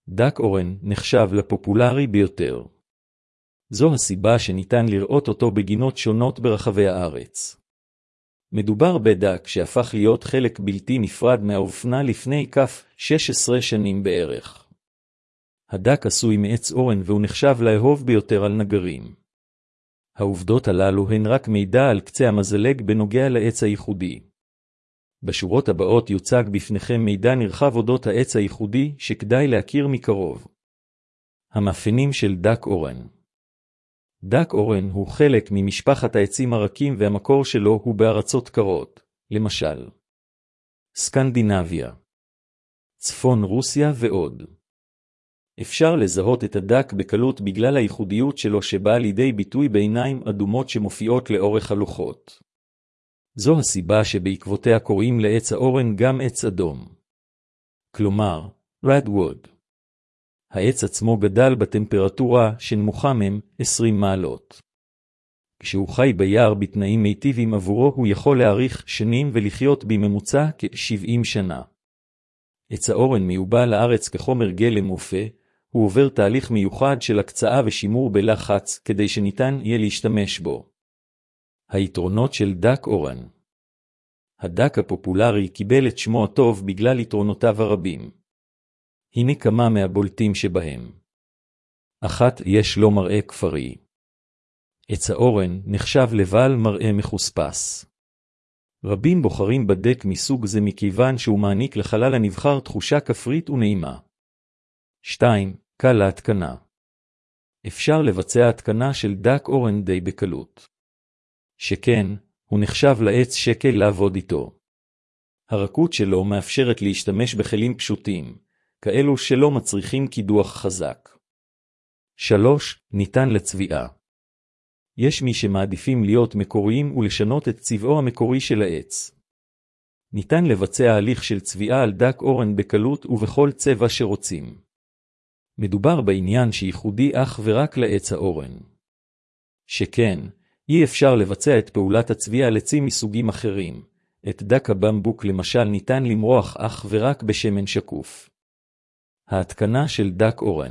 דק אורן נחשב לפופולרי ביותר. זו הסיבה שניתן לראות אותו בגינות שונות ברחבי הארץ. מדובר בדק שהפך להיות חלק בלתי נפרד מהאופנה לפני כף 16 שנים בערך. הדק עשוי מעץ אורן והוא נחשב לאהוב ביותר על נגרים. העובדות הללו הן רק מידע על קצה המזלג בנוגע לעץ הייחודי. בשורות הבאות יוצג בפניכם מידע נרחב אודות העץ הייחודי שכדאי להכיר מקרוב. המאפיינים של דק אורן. דק אורן הוא חלק ממשפחת העצים הרכים והמקור שלו הוא בארצות קרות, למשל סקנדינביה, צפון רוסיה ועוד. אפשר לזהות את הדק בקלות בגלל הייחודיות שלו שבאה לידי ביטוי בעיניים אדומות שמופיעות לאורך הלוחות. זו הסיבה שבעקבותיה קוראים לעץ האורן גם עץ אדום. כלומר, redwood. העץ עצמו גדל בטמפרטורה שנמוכה מהם 20 מעלות. כשהוא חי ביער בתנאים מיטיבים עבורו הוא יכול להאריך שנים ולחיות בממוצע כ-70 שנה. עץ האורן מיובא לארץ כחומר גלם אופה, הוא עובר תהליך מיוחד של הקצאה ושימור בלחץ כדי שניתן יהיה להשתמש בו. היתרונות של דק אורן. הדק הפופולרי קיבל את שמו הטוב בגלל יתרונותיו הרבים. הנה כמה מהבולטים שבהם. 1. יש לו מראה כפרי. עץ האורן נחשב לבעל מראה מחוספס. רבים בוחרים בדק מסוג זה מכיוון שהוא מעניק לחלל הנבחר תחושה כפרית ונעימה. 2. קל להתקנה. אפשר לבצע התקנה של דק אורן די בקלות. שכן, הוא נחשב לעץ שקל לעבוד איתו. הרכות שלו מאפשרת להשתמש בכלים פשוטים, כאלו שלא מצריכים קידוח חזק. 3. ניתן לצביעה. יש מי שמעדיפים להיות מקוריים ולשנות את צבעו המקורי של העץ. ניתן לבצע הליך של צביעה על דק אורן בקלות ובכל צבע שרוצים. מדובר בעניין שייחודי אך ורק לעץ האורן. שכן, אי אפשר לבצע את פעולת הצביעה על עצים מסוגים אחרים. את דק הבמבוק למשל ניתן למרוח אך ורק בשמן שקוף. ההתקנה של דק אורן.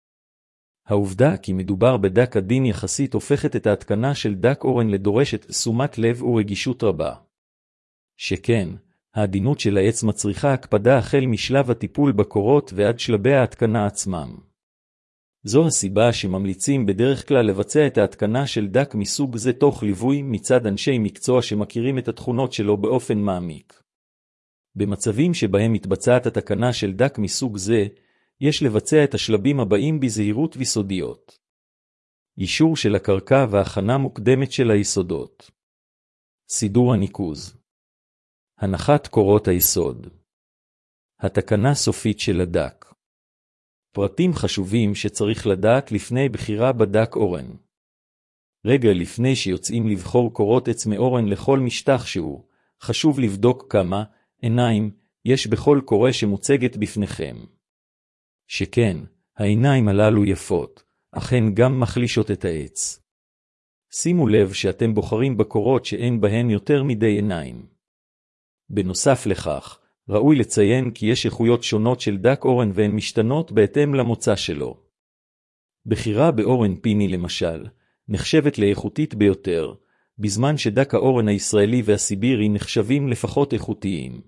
העובדה כי מדובר בדק עדין יחסית הופכת את ההתקנה של דק אורן לדורשת תשומת לב ורגישות רבה. שכן, העדינות של העץ מצריכה הקפדה החל משלב הטיפול בקורות ועד שלבי ההתקנה עצמם. זו הסיבה שממליצים בדרך כלל לבצע את ההתקנה של דק מסוג זה תוך ליווי מצד אנשי מקצוע שמכירים את התכונות שלו באופן מעמיק. במצבים שבהם מתבצעת התקנה של דק מסוג זה, יש לבצע את השלבים הבאים בזהירות ויסודיות. אישור של הקרקע והכנה מוקדמת של היסודות. סידור הניקוז. הנחת קורות היסוד. התקנה סופית של הדק. פרטים חשובים שצריך לדעת לפני בחירה בדק אורן. רגע לפני שיוצאים לבחור קורות עץ מאורן לכל משטח שהוא, חשוב לבדוק כמה עיניים יש בכל קורא שמוצגת בפניכם. שכן, העיניים הללו יפות, אך הן גם מחלישות את העץ. שימו לב שאתם בוחרים בקורות שאין בהן יותר מדי עיניים. בנוסף לכך, ראוי לציין כי יש איכויות שונות של דק אורן והן משתנות בהתאם למוצא שלו. בחירה באורן פיני למשל, נחשבת לאיכותית ביותר, בזמן שדק האורן הישראלי והסיבירי נחשבים לפחות איכותיים.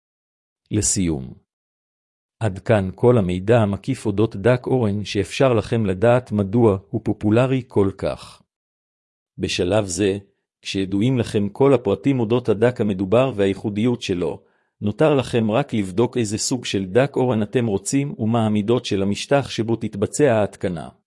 לסיום. עד כאן כל המידע המקיף אודות דק אורן שאפשר לכם לדעת מדוע הוא פופולרי כל כך. בשלב זה, כשידועים לכם כל הפרטים אודות הדק המדובר והייחודיות שלו, נותר לכם רק לבדוק איזה סוג של דק אורן אתם רוצים ומה המידות של המשטח שבו תתבצע ההתקנה.